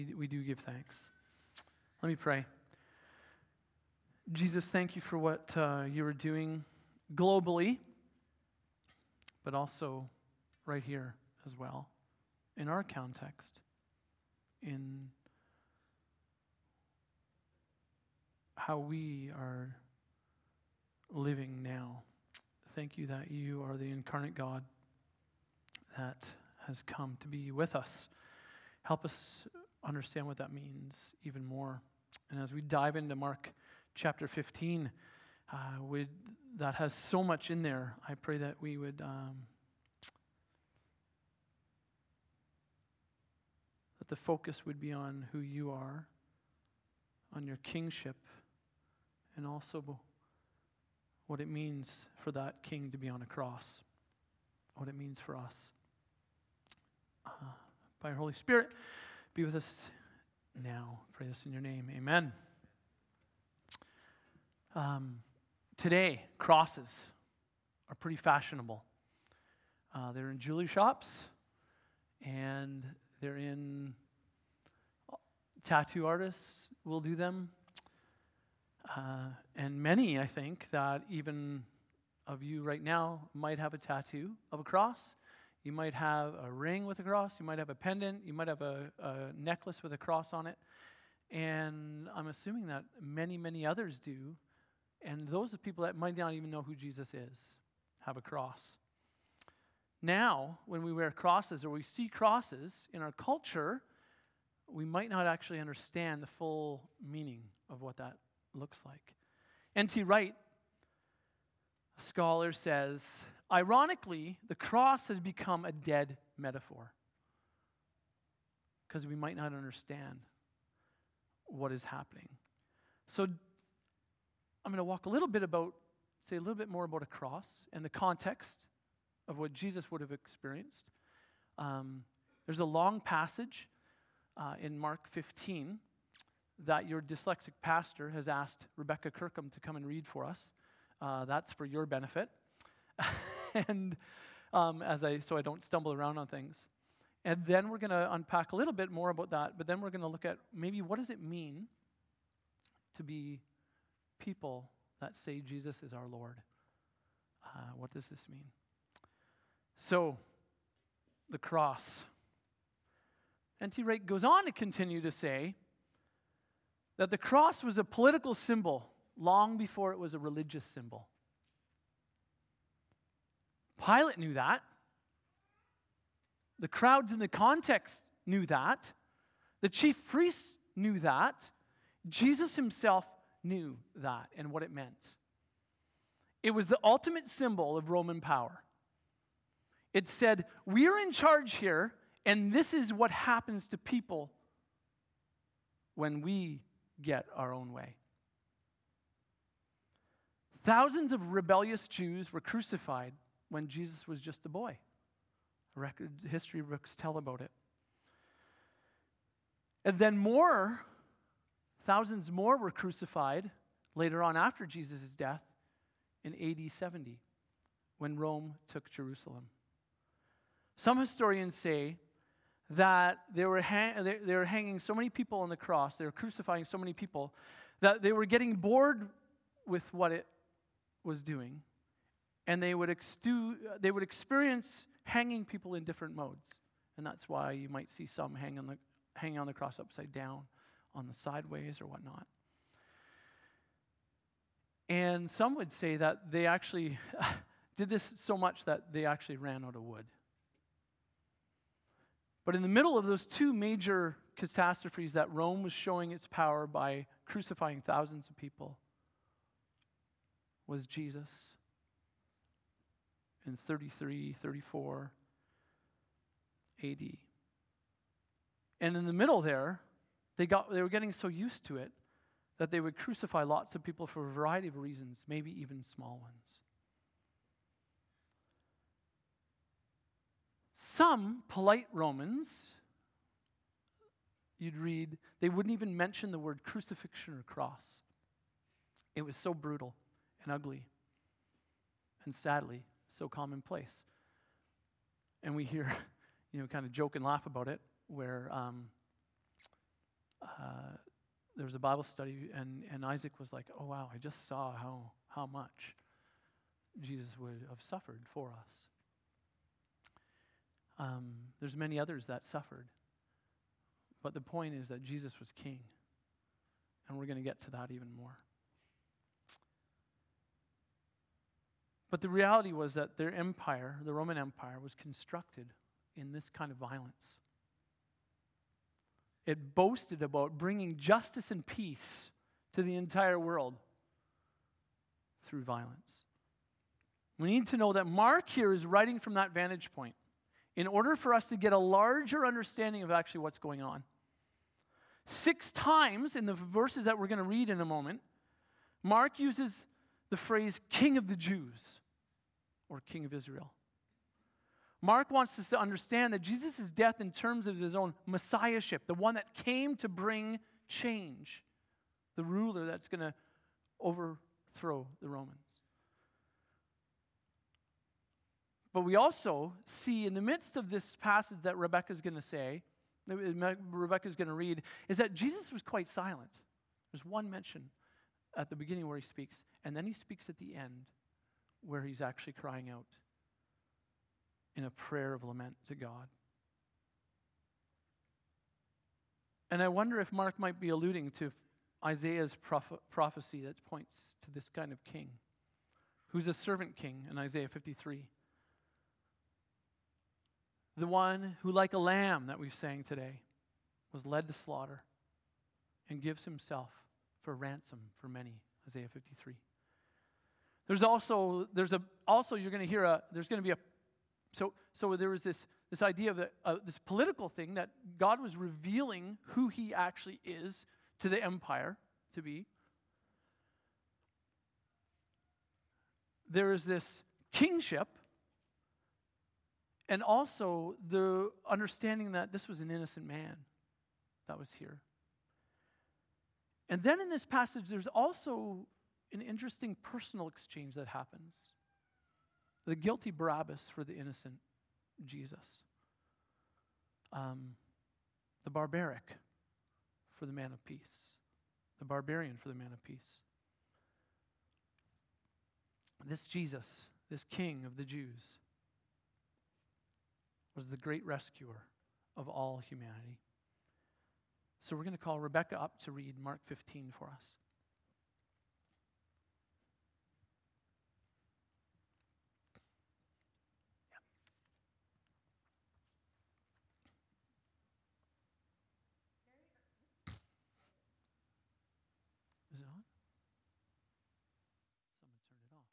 We do give thanks. Let me pray. Jesus, thank you for what you are doing globally, but also right here as well, in our context, in how we are living now. Thank you that you are the incarnate God that has come to be with us. Help us understand what that means even more. And as we dive into Mark chapter 15, that has so much in there, I pray that we would that the focus would be on who you are, on your kingship, and also what it means for that king to be on a cross, what it means for us. By your Holy Spirit, be with us now. Pray this in your name. Amen. Today, crosses are pretty fashionable. They're in jewelry shops, and they're in tattoo artists will do them. And many, I think, that even of you right now might have a tattoo of a cross. You might have a ring with a cross. You might have a pendant. You might have a necklace with a cross on it. And I'm assuming that many, many others do. And those are people that might not even know who Jesus is, have a cross. Now, when we wear crosses or we see crosses in our culture, we might not actually understand the full meaning of what that looks like. N.T. Wright, a scholar, says, ironically, the cross has become a dead metaphor because we might not understand what is happening. So I'm going to walk a little bit more about a cross and the context of what Jesus would have experienced. There's a long passage in Mark 15 that your dyslexic pastor has asked Rebecca Kirkham to come and read for us. That's for your benefit. And so I don't stumble around on things. And then we're going to unpack a little bit more about that, but then we're going to look at maybe what does it mean to be people that say Jesus is our Lord. What does this mean? So, the cross. N.T. Wright goes on to continue to say that the cross was a political symbol long before it was a religious symbol. Pilate knew that. The crowds in the context knew that. The chief priests knew that. Jesus himself knew that and what it meant. It was the ultimate symbol of Roman power. It said, we're in charge here, and this is what happens to people when we get our own way. Thousands of rebellious Jews were crucified when Jesus was just a boy. History books tell about it. And then thousands more were crucified later on after Jesus' death in AD 70 when Rome took Jerusalem. Some historians say that they were hanging so many people on the cross, they were crucifying so many people, that they were getting bored with what it was doing, and they would experience hanging people in different modes. And that's why you might see some hanging on the cross upside down, on the sideways or whatnot. And some would say that they actually did this so much that they actually ran out of wood. But in the middle of those two major catastrophes that Rome was showing its power by crucifying thousands of people was Jesus in 33, 34 AD. And in the middle there, they were getting so used to it that they would crucify lots of people for a variety of reasons, maybe even small ones. Some polite Romans, you'd read, they wouldn't even mention the word crucifixion or cross. It was so brutal and ugly and sadly so commonplace. And we hear, kind of joke and laugh about it, where there was a Bible study, and Isaac was like, oh, wow, I just saw how much Jesus would have suffered for us. There's many others that suffered. But the point is that Jesus was king. And we're going to get to that even more. But the reality was that their empire, the Roman Empire, was constructed in this kind of violence. It boasted about bringing justice and peace to the entire world through violence. We need to know that Mark here is writing from that vantage point in order for us to get a larger understanding of actually what's going on. 6 times in the verses that we're going to read in a moment, Mark uses the phrase King of the Jews or King of Israel. Mark wants us to understand that Jesus' death in terms of his own messiahship, the one that came to bring change, the ruler that's going to overthrow the Romans. But we also see in the midst of this passage that Rebecca's going to say, Rebecca's going to read, is that Jesus was quite silent. There's one mention at the beginning where he speaks, and then he speaks at the end where he's actually crying out in a prayer of lament to God. And I wonder if Mark might be alluding to Isaiah's prophecy that points to this kind of king, who's a servant king in Isaiah 53. The one who, like a lamb that we've sang today, was led to slaughter and gives himself for ransom for many, Isaiah 53. There's also you're going to hear there's going to be so there was this idea of this political thing that God was revealing who he actually is to the empire to be. There is this kingship, and also the understanding that this was an innocent man that was here. And then in this passage, there's also an interesting personal exchange that happens. The guilty Barabbas for the innocent Jesus. The barbaric for the man of peace. The barbarian for the man of peace. This Jesus, this King of the Jews, was the great rescuer of all humanity. So we're going to call Rebecca up to read Mark 15 for us. Is it on? Someone turned it off.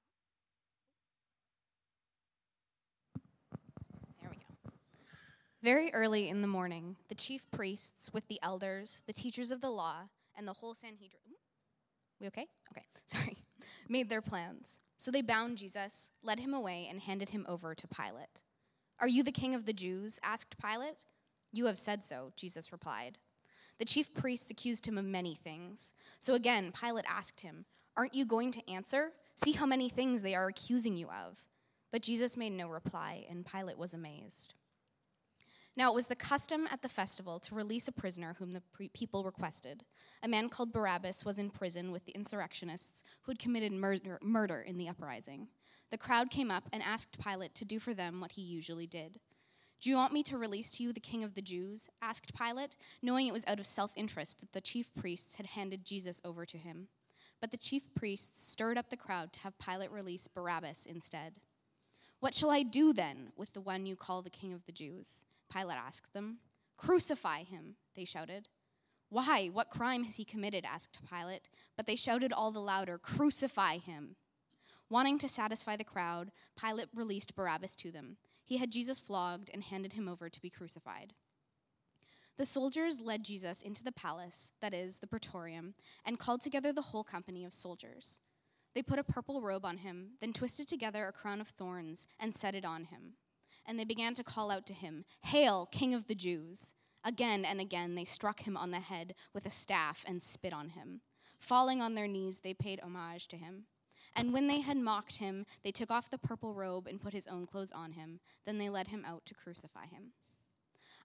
There we go. Very early in the morning, the chief priests with the elders, the teachers of the law, and the whole Sanhedrin, we okay? Okay, sorry, made their plans. So they bound Jesus, led him away, and handed him over to Pilate. "Are you the king of the Jews?" asked Pilate. "You have said so," Jesus replied. The chief priests accused him of many things. So again, Pilate asked him, "Aren't you going to answer? See how many things they are accusing you of." But Jesus made no reply, and Pilate was amazed. Now it was the custom at the festival to release a prisoner whom the people requested. A man called Barabbas was in prison with the insurrectionists who had committed murder in the uprising. The crowd came up and asked Pilate to do for them what he usually did. "Do you want me to release to you the king of the Jews?" asked Pilate, knowing it was out of self-interest that the chief priests had handed Jesus over to him. But the chief priests stirred up the crowd to have Pilate release Barabbas instead. "What shall I do then with the one you call the king of the Jews?" Pilate asked them. "Crucify him," they shouted. "Why? What crime has he committed?" asked Pilate. But they shouted all the louder, "Crucify him." Wanting to satisfy the crowd, Pilate released Barabbas to them. He had Jesus flogged and handed him over to be crucified. The soldiers led Jesus into the palace, that is, the praetorium, and called together the whole company of soldiers. They put a purple robe on him, then twisted together a crown of thorns and set it on him. And they began to call out to him, "Hail, King of the Jews!" Again and again they struck him on the head with a staff and spit on him. Falling on their knees, they paid homage to him. And when they had mocked him, they took off the purple robe and put his own clothes on him. Then they led him out to crucify him.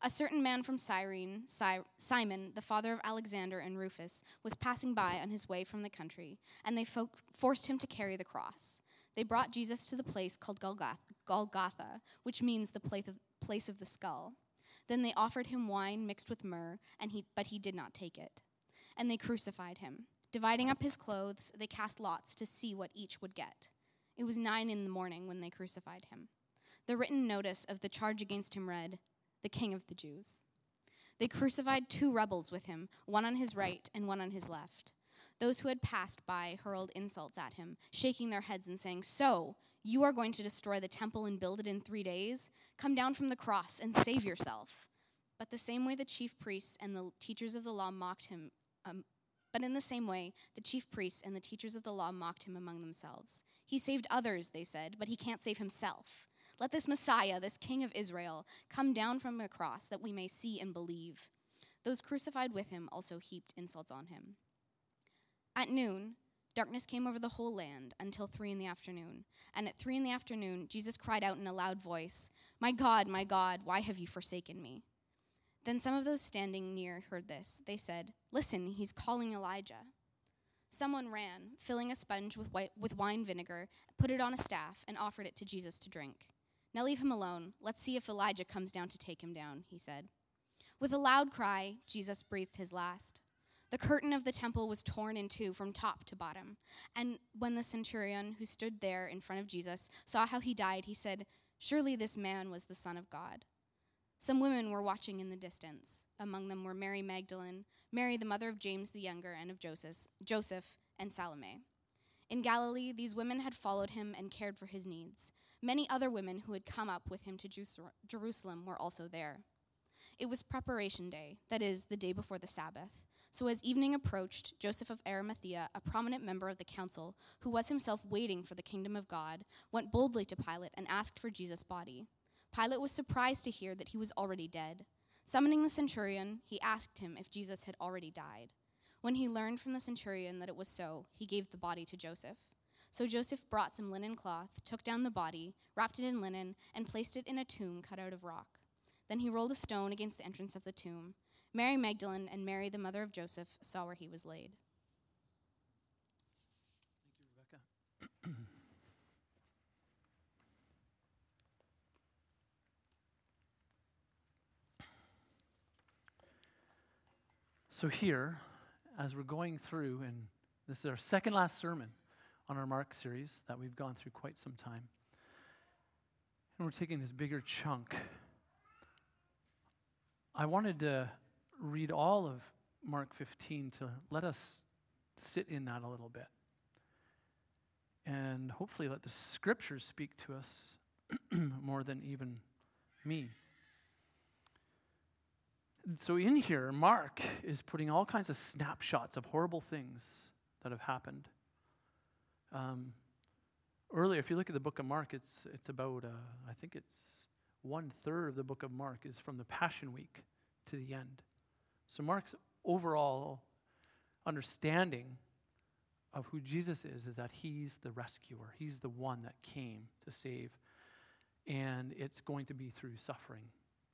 A certain man from Cyrene, Simon, the father of Alexander and Rufus, was passing by on his way from the country, and they forced him to carry the cross. They brought Jesus to the place called Golgotha, which means the place of the skull. Then they offered him wine mixed with myrrh, but he did not take it. And they crucified him. Dividing up his clothes, they cast lots to see what each would get. It was 9 a.m. when they crucified him. The written notice of the charge against him read, "The King of the Jews." They crucified 2 rebels with him, one on his right and one on his left. Those who had passed by hurled insults at him, shaking their heads and saying, "So, you are going to destroy the temple and build it in 3 days? Come down from the cross and save yourself." But the same way the chief priests and the teachers of the law mocked him, in the same way, the chief priests and the teachers of the law mocked him among themselves. "He saved others," they said, "but he can't save himself. Let this Messiah, this King of Israel, come down from the cross that we may see and believe." Those crucified with him also heaped insults on him. At noon, darkness came over the whole land until 3 p.m. And at 3 p.m, Jesus cried out in a loud voice, my God, why have you forsaken me?" Then some of those standing near heard this. They said, "Listen, he's calling Elijah." Someone ran, filling a sponge with wine vinegar, put it on a staff, and offered it to Jesus to drink. "Now leave him alone. Let's see if Elijah comes down to take him down," he said. With a loud cry, Jesus breathed his last. The curtain of the temple was torn in 2 from top to bottom. And when the centurion who stood there in front of Jesus saw how he died, he said, "Surely this man was the Son of God." Some women were watching in the distance. Among them were Mary Magdalene, Mary the mother of James the younger and of Joseph, and Salome. In Galilee, these women had followed him and cared for his needs. Many other women who had come up with him to Jerusalem were also there. It was preparation day, that is, the day before the Sabbath. So as evening approached, Joseph of Arimathea, a prominent member of the council, who was himself waiting for the kingdom of God, went boldly to Pilate and asked for Jesus' body. Pilate was surprised to hear that he was already dead. Summoning the centurion, he asked him if Jesus had already died. When he learned from the centurion that it was so, he gave the body to Joseph. So Joseph brought some linen cloth, took down the body, wrapped it in linen, and placed it in a tomb cut out of rock. Then he rolled a stone against the entrance of the tomb. Mary Magdalene and Mary, the mother of Joseph, saw where he was laid. Thank you, Rebecca. So here, as we're going through, and this is our second last sermon on our Mark series that we've gone through quite some time, and we're taking this bigger chunk, I wanted to read all of Mark 15 to let us sit in that a little bit, and hopefully let the scriptures speak to us more than even me. So in here, Mark is putting all kinds of snapshots of horrible things that have happened. Earlier, if you look at the book of Mark, it's about, I think it's 1/3 of the book of Mark is from the Passion Week to the end. So Mark's overall understanding of who Jesus is that he's the rescuer. He's the one that came to save. And it's going to be through suffering.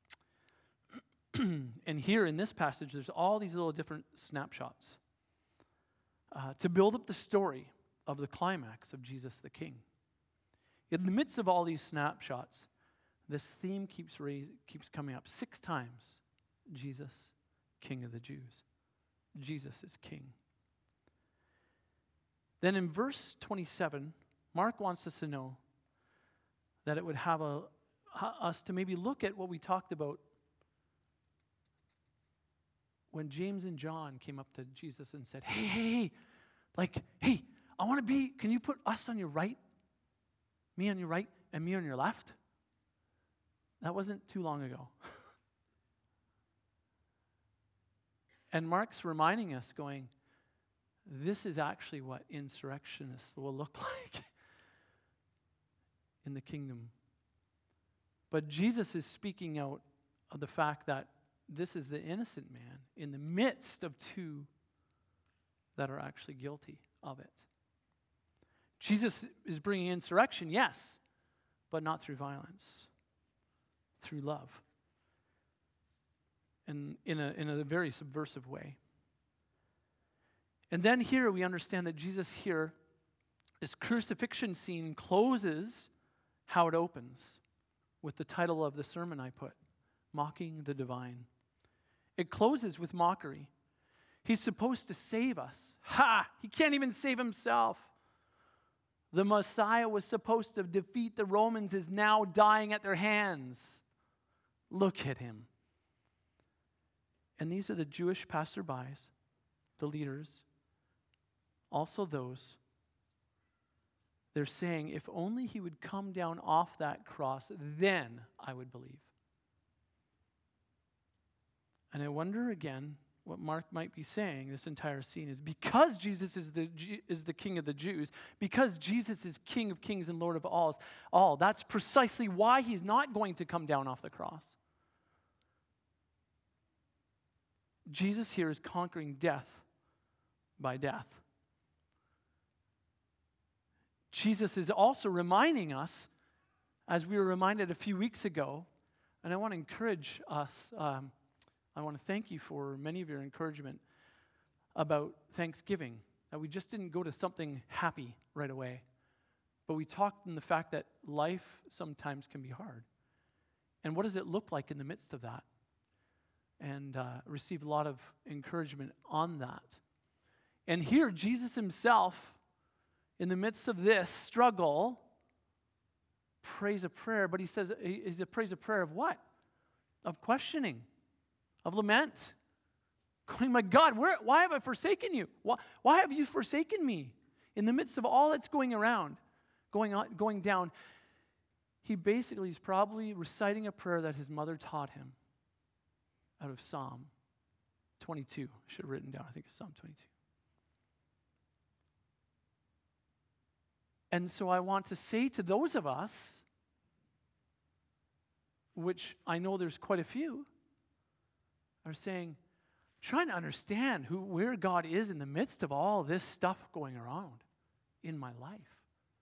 And here in this passage, there's all these little different snapshots to build up the story of the climax of Jesus the King. In the midst of all these snapshots, this theme keeps coming up 6 times. Jesus, King of the Jews. Jesus is King. Then in verse 27, Mark wants us to know that it would have us to maybe look at what we talked about when James and John came up to Jesus and said, hey, I want to be, can you put us on your right, me on your right, and me on your left? That wasn't too long ago. And Mark's reminding us, going, this is actually what insurrectionists will look like in the kingdom. But Jesus is speaking out of the fact that this is the innocent man in the midst of 2 that are actually guilty of it. Jesus is bringing insurrection, yes, but not through violence, through love. in a very subversive way. And then here we understand that Jesus here, this crucifixion scene closes how it opens with the title of the sermon I put, Mocking the Divine. It closes with mockery. He's supposed to save us. Ha! He can't even save himself. The Messiah was supposed to defeat the Romans, is now dying at their hands. Look at him. And these are the Jewish passerbys, the leaders, also those. They're saying, if only he would come down off that cross, then I would believe. And I wonder again what Mark might be saying this entire scene is because Jesus is the King of the Jews, because Jesus is King of kings and Lord of all, that's precisely why he's not going to come down off the cross. Jesus here is conquering death by death. Jesus is also reminding us, as we were reminded a few weeks ago, and I want to encourage us, I want to thank you for many of your encouragement about Thanksgiving, that we just didn't go to something happy right away, but we talked in the fact that life sometimes can be hard. And what does it look like in the midst of that? And received a lot of encouragement on that. And here, Jesus himself, in the midst of this struggle, prays a prayer, but he says, he prays a prayer of what? Of questioning, of lament. Going, my God, why have I forsaken you? Why have you forsaken me? In the midst of all that's going down, he basically is probably reciting a prayer that his mother taught him out of Psalm 22. I should have written down, I think it's Psalm 22. And so I want to say to those of us, which I know there's quite a few, are saying, trying to understand where God is in the midst of all this stuff going around in my life.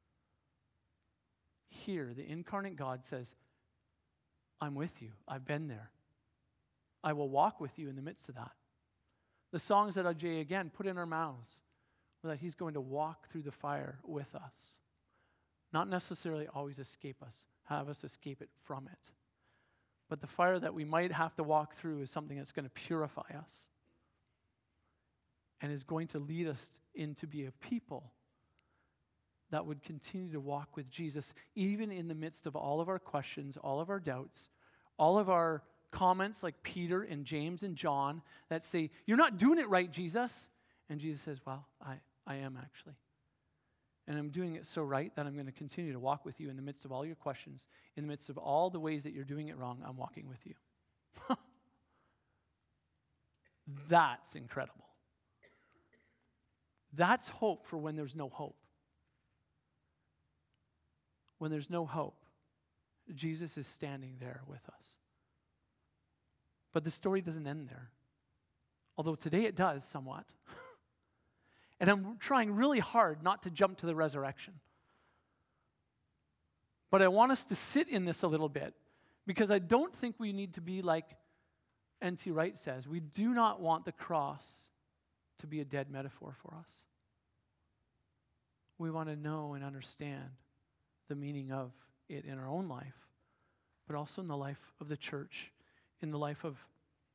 Here, the incarnate God says, I'm with you. I've been there. I will walk with you in the midst of that. The songs that Ajay again put in our mouths were that he's going to walk through the fire with us. Not necessarily always escape us, have us escape it from it. But the fire that we might have to walk through is something that's going to purify us and is going to lead us into be a people that would continue to walk with Jesus, even in the midst of all of our questions, all of our doubts, all of our comments like Peter and James and John that say, you're not doing it right, Jesus. And Jesus says, well, I am actually. And I'm doing it so right that I'm going to continue to walk with you in the midst of all your questions, in the midst of all the ways that you're doing it wrong, I'm walking with you. That's incredible. That's hope for when there's no hope. When there's no hope, Jesus is standing there with us. But the story doesn't end there. Although today it does somewhat. And I'm trying really hard not to jump to the resurrection. But I want us to sit in this a little bit because I don't think we need to be like N.T. Wright says. We do not want the cross to be a dead metaphor for us. We want to know and understand the meaning of it in our own life, but also in the life of the church, in the life of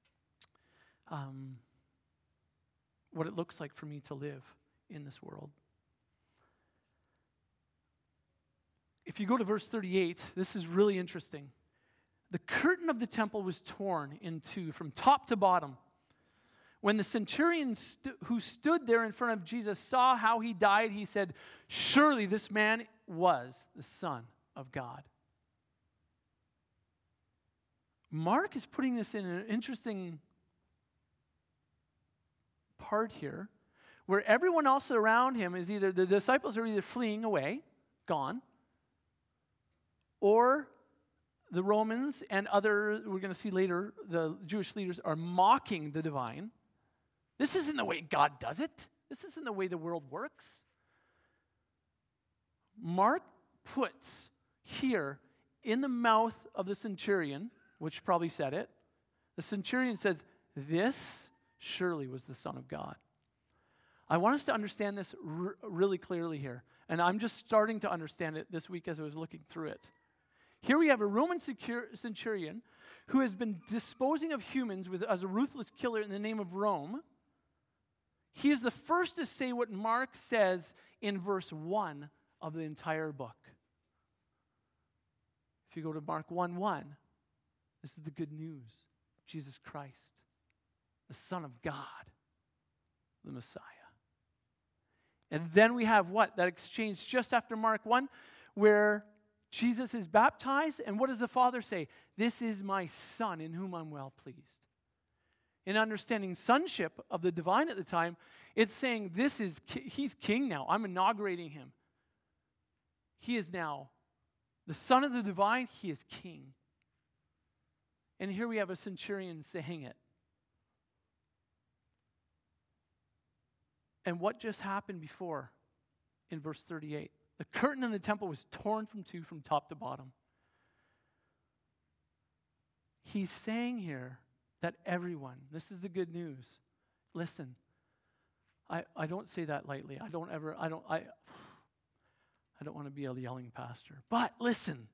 what it looks like for me to live in this world. If you go to verse 38, this is really interesting. The curtain of the temple was torn in two from top to bottom. When the centurion who stood there in front of Jesus saw how he died, he said, surely this man was the Son of God. Mark is putting this in an interesting part here, where everyone else around him is either, the disciples are either fleeing away, gone, or the Romans and other, we're going to see later, the Jewish leaders are mocking the divine. This isn't the way God does it. This isn't the way the world works. Mark puts here in the mouth of the centurion, which probably said it, the centurion says, this surely was the Son of God. I want us to understand this really clearly here. And I'm just starting to understand it this week as I was looking through it. Here we have a Roman centurion who has been disposing of humans as a ruthless killer in the name of Rome. He is the first to say what Mark says in verse 1 of the entire book. If you go to Mark 1:1, this is the good news. Jesus Christ, the Son of God, the Messiah. And then we have what? That exchange just after Mark 1, where Jesus is baptized, and what does the Father say? This is my Son in whom I'm well pleased. In understanding sonship of the divine at the time, it's saying he's king now. I'm inaugurating him. He is now the Son of the divine. He is king. And here we have a centurion saying it. And what just happened before in verse 38? The curtain in the temple was torn from two from top to bottom. He's saying here that everyone, this is the good news. Listen, I don't say that lightly. I don't want to be a yelling pastor. But listen,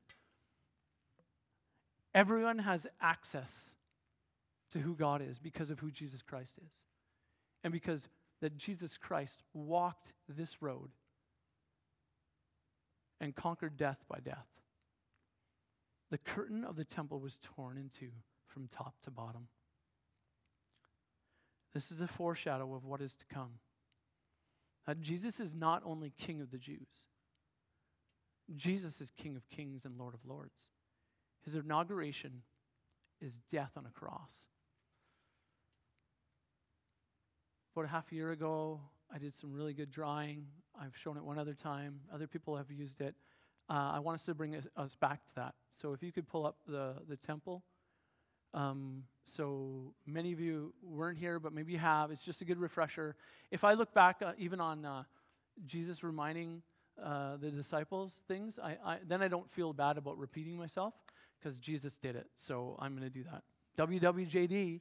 everyone has access to who God is because of who Jesus Christ is. And because that Jesus Christ walked this road and conquered death by death. The curtain of the temple was torn in two from top to bottom. This is a foreshadow of what is to come. That Jesus is not only King of the Jews. Jesus is King of kings and Lord of lords. His inauguration is death on a cross. About a half a year ago, I did some really good drawing. I've shown it one other time. Other people have used it. I want us to bring us back to that. So if you could pull up the temple. So many of you weren't here, but maybe you have. It's just a good refresher. If I look back even on Jesus reminding the disciples things, then I don't feel bad about repeating myself because Jesus did it. So I'm going to do that. WWJD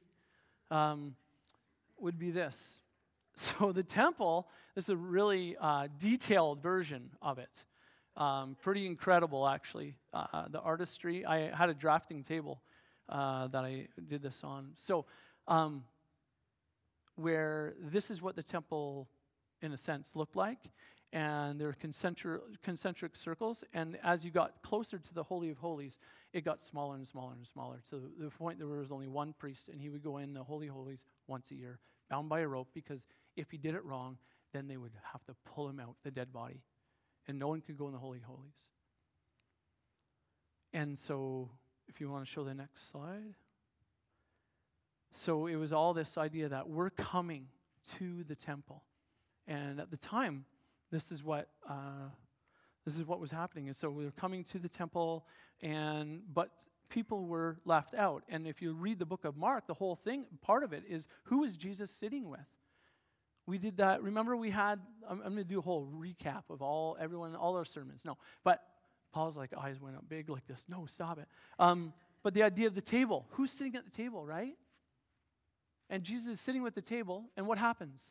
would be this. So the temple, this is a really detailed version of it. Pretty incredible, actually. The artistry. I had a drafting table that I did this on. So where this is what the temple, in a sense, looked like. And there are concentric circles. And as you got closer to the Holy of Holies, it got smaller and smaller and smaller to the point there was only one priest, and he would go in the Holy of Holies once a year, bound by a rope, because if he did it wrong, then they would have to pull him out, the dead body. And no one could go in the Holy of Holies. And so, if you want to show the next slide. So it was all this idea that we're coming to the temple. And at the time, this is what was happening. And so we were coming to the temple, but people were left out. And if you read the book of Mark, the whole thing, part of it is, who is Jesus sitting with? We did that. Remember we had, I'm going to do a whole recap of all our sermons. No, but Paul's like eyes went up big like this. No, stop it. But the idea of the table. Who's sitting at the table, right? And Jesus is sitting with the table, and what happens?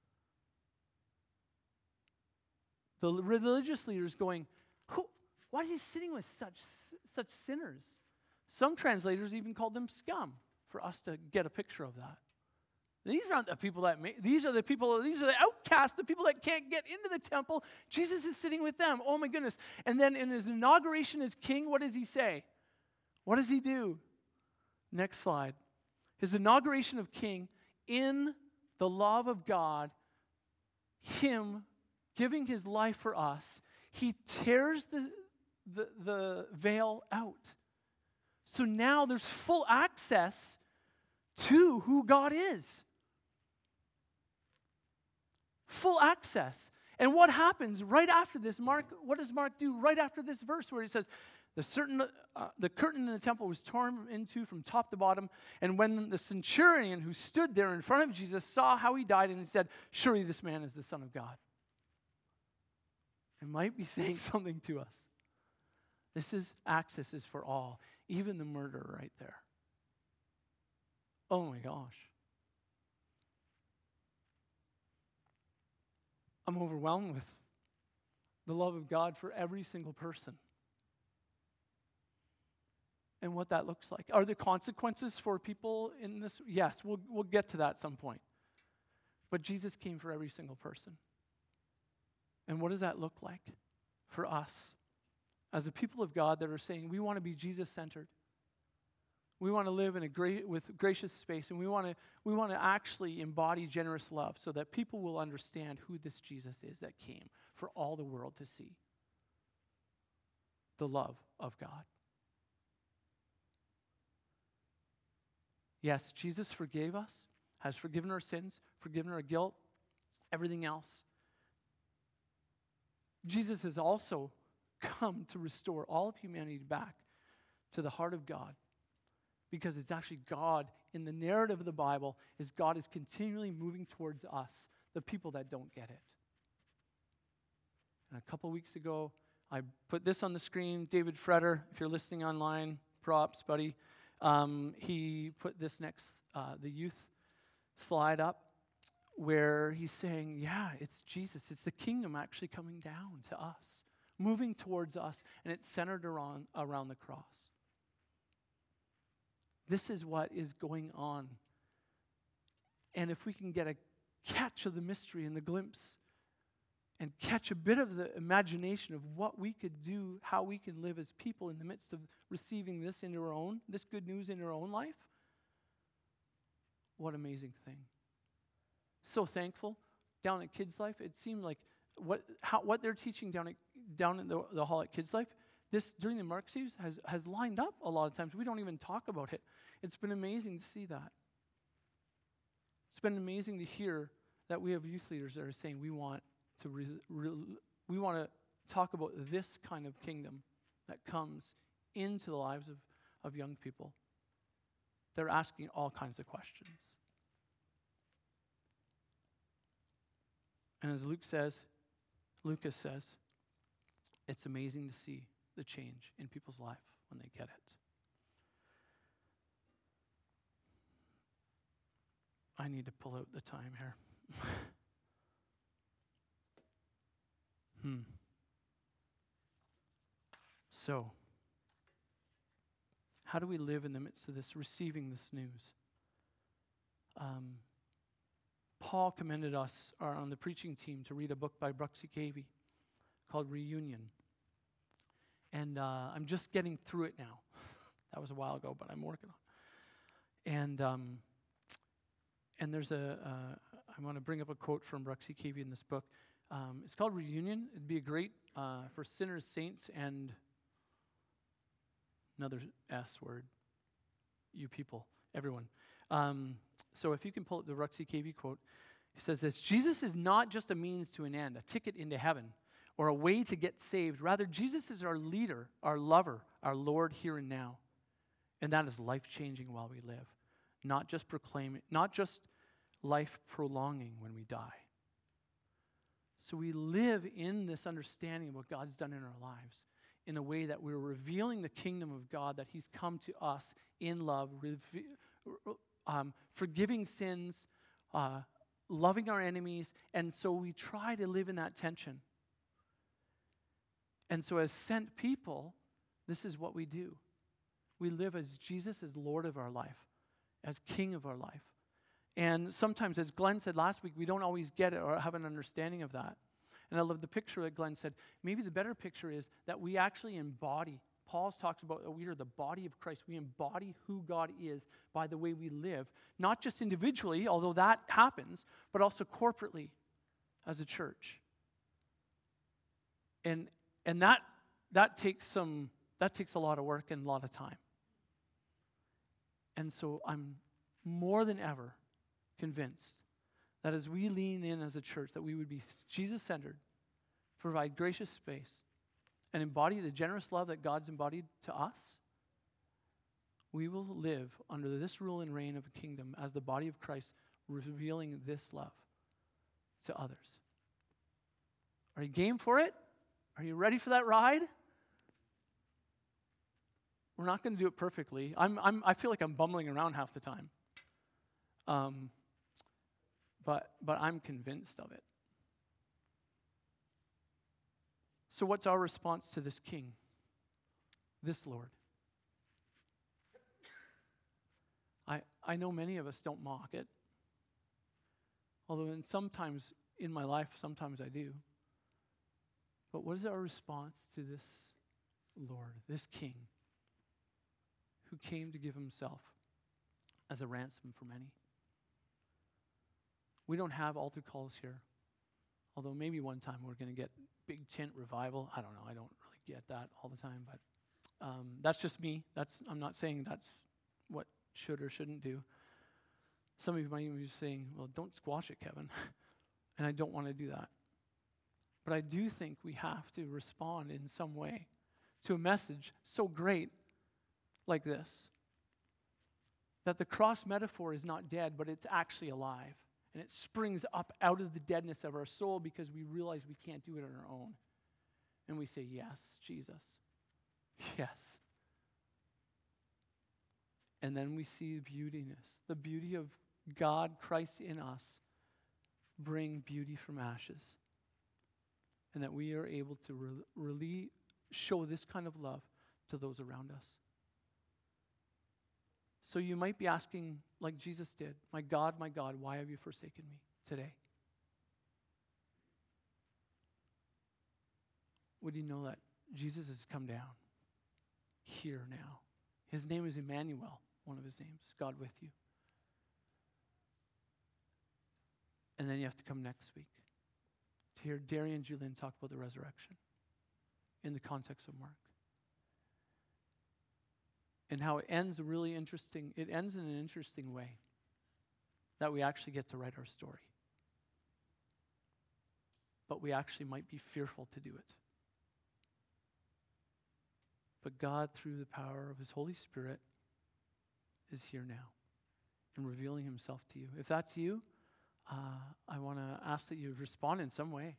The religious leaders going, why is he sitting with such sinners? Some translators even called them scum, for us to get a picture of that. These aren't the people these are the outcasts, the people that can't get into the temple. Jesus is sitting with them. Oh my goodness. And then in his inauguration as king, what does he say? What does he do? Next slide. His inauguration of king, in the love of God, him giving his life for us, he tears the veil out. So now there's full access to who God is. Full access. And what happens right after this? What does Mark do right after this verse where he says, the curtain in the temple was torn in two from top to bottom, and when the centurion who stood there in front of Jesus saw how he died, and he said, surely this man is the Son of God. It might be saying something to us. Access is for all, even the murderer right there. Oh my gosh. I'm overwhelmed with the love of God for every single person. And what that looks like. Are there consequences for people in this? Yes, we'll get to that at some point. But Jesus came for every single person. And what does that look like for us as a people of God that are saying we want to be Jesus-centered? We want to live in with gracious space, and we want to actually embody generous love so that people will understand who this Jesus is that came for all the world to see. The love of God. Yes, Jesus forgave us, has forgiven our sins, forgiven our guilt, everything else. Jesus has also come to restore all of humanity back to the heart of God, because it's actually God, in the narrative of the Bible, is God is continually moving towards us, the people that don't get it. And a couple weeks ago, I put this on the screen. David Freder, if you're listening online, props, buddy. He put this next, the youth slide up, where he's saying, yeah, it's Jesus. It's the kingdom actually coming down to us, moving towards us, and it's centered around the cross. This is what is going on. And if we can get a catch of the mystery and the glimpse, and catch a bit of the imagination of what we could do, how we can live as people in the midst of receiving this good news in our own life, what an amazing thing. So thankful. Down at Kids Life, it seemed like what they're teaching down in the hall at Kids Life, this during the Mark series has lined up a lot of times. We don't even talk about it. It's been amazing to see that. It's been amazing to hear that we have youth leaders that are saying we want to talk about this kind of kingdom that comes into the lives of young people. They're asking all kinds of questions. And as Lucas says, it's amazing to see the change in people's life when they get it. I need to pull out the time here. So, how do we live in the midst of this, receiving this news? Paul commended us on the preaching team to read a book by Bruxy Cavey called Reunion. And I'm just getting through it now. That was a while ago, but I'm working on it. And there's I want to bring up a quote from Bruxy Cavey in this book. It's called Reunion. It'd be a great for sinners, saints, and another S word, you people, everyone. So if you can pull up the Bruxy Cavey quote, he says this: Jesus is not just a means to an end, a ticket into heaven, or a way to get saved. Rather, Jesus is our leader, our lover, our Lord here and now. And that is life-changing while we live. Not just life-prolonging when we die. So we live in this understanding of what God's done in our lives in a way that we're revealing the kingdom of God, that he's come to us in love, forgiving sins, loving our enemies, and so we try to live in that tension. And so as sent people, this is what we do. We live as Jesus as Lord of our life, as King of our life. And sometimes, as Glenn said last week, we don't always get it or have an understanding of that. And I love the picture that Glenn said. Maybe the better picture is that we actually embody. Paul talks about that we are the body of Christ. We embody who God is by the way we live, not just individually, although that happens, but also corporately as a church. And that takes a lot of work and a lot of time. And so I'm more than ever convinced that as we lean in as a church, that we would be Jesus-centered, provide gracious space, and embody the generous love that God's embodied to us, we will live under this rule and reign of a kingdom as the body of Christ, revealing this love to others. Are you game for it? Are you ready for that ride? We're not going to do it perfectly. I feel like I'm bumbling around half the time. But I'm convinced of it. So what's our response to this King, this Lord? I know many of us don't mock it, although sometimes in my life, sometimes I do. But what is our response to this Lord, this King, who came to give himself as a ransom for many? We don't have altar calls here, although maybe one time we're going to get big tent revival. I don't know. I don't really get that all the time, but that's just me. I'm not saying that's what should or shouldn't do. Some of you might even be saying, well, don't squash it, Kevin. And I don't want to do that. But I do think we have to respond in some way to a message so great like this. That the cross metaphor is not dead, but it's actually alive. And it springs up out of the deadness of our soul because we realize we can't do it on our own. And we say, yes, Jesus. Yes. And then we see the beauty of God, Christ in us, bring beauty from ashes. And that we are able to really show this kind of love to those around us. So you might be asking, like Jesus did, my God, why have you forsaken me today? Would you know that Jesus has come down here now? His name is Emmanuel, one of his names, God with you. And then you have to come next week to hear Darian and Julian talk about the resurrection in the context of Mark. And how it ends really interesting. It ends in an interesting way. That we actually get to write our story. But we actually might be fearful to do it. But God, through the power of his Holy Spirit, is here now and revealing himself to you. If that's you, I want to ask that you respond in some way.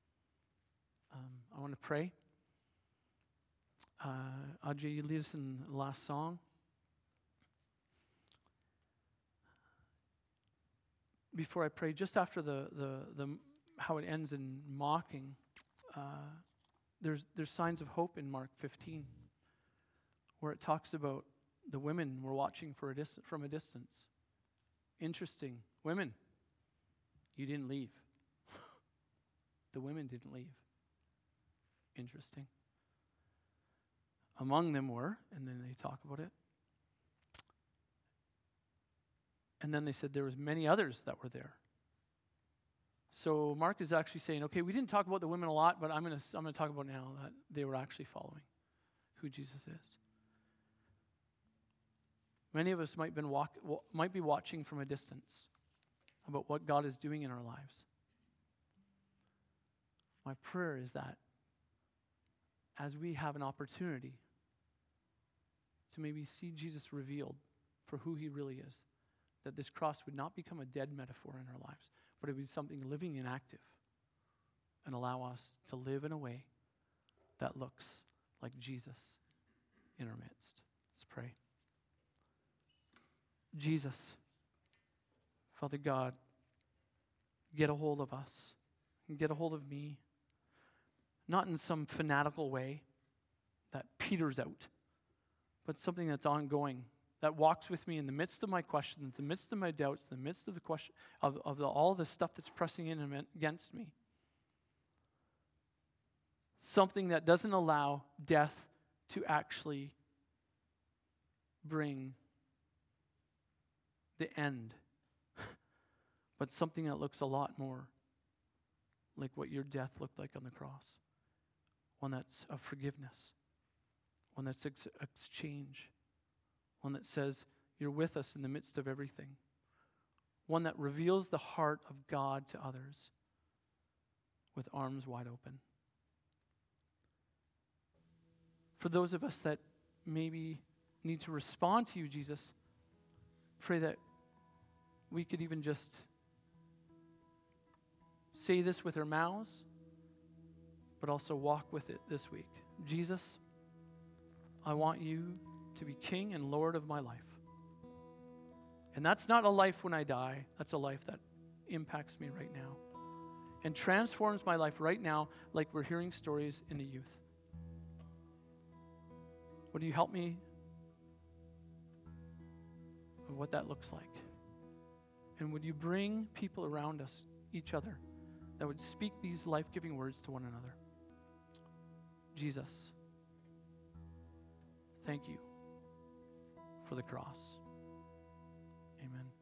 I want to pray. Audrey, you lead us in the last song. Before I pray, just after the how it ends in mocking, there's signs of hope in Mark 15, where it talks about the women were watching from a distance. Interesting. Women, you didn't leave. The women didn't leave. Interesting. Among them were, and then they talk about it. And then they said there was many others that were there. So Mark is actually saying, okay, we didn't talk about the women a lot, but I'm going to talk about now that they were actually following who Jesus is. Many of us might be watching from a distance about what God is doing in our lives. My prayer is that as we have an opportunity to maybe see Jesus revealed for who he really is, that this cross would not become a dead metaphor in our lives, but it would be something living and active and allow us to live in a way that looks like Jesus in our midst. Let's pray. Jesus, Father God, get a hold of us and get a hold of me, not in some fanatical way that peters out, but something that's ongoing, that walks with me in the midst of my questions, in the midst of my doubts, in the midst of the question of all the stuff that's pressing in against me. Something that doesn't allow death to actually bring the end, but something that looks a lot more like what your death looked like on the cross. One that's of forgiveness, one that's exchange, one that says you're with us in the midst of everything, one that reveals the heart of God to others with arms wide open. For those of us that maybe need to respond to you, Jesus, pray that we could even just say this with our mouths, but also walk with it this week. Jesus, I want you to be King and Lord of my life. And that's not a life when I die. That's a life that impacts me right now. and transforms my life right now, like we're hearing stories in the youth. Would you help me with what that looks like? And would you bring people around us, each other, that would speak these life-giving words to one another? Jesus, thank you for the cross. Amen.